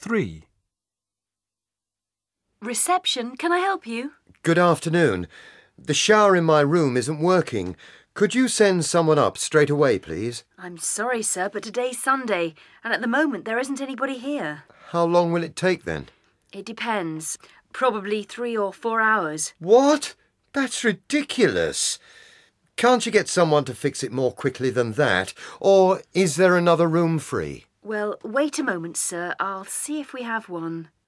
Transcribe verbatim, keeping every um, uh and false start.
three. Reception, can I help you? Good afternoon. The shower in my room isn't working. Could you send someone up straight away, please? I'm sorry, sir, but today's Sunday, and at the moment there isn't anybody here. How long will it take then? It depends. Probably three or four hours. What? That's ridiculous. Can't you get someone to fix it more quickly than that? Or is there another room free? Well, wait a moment, sir. I'll see if we have one.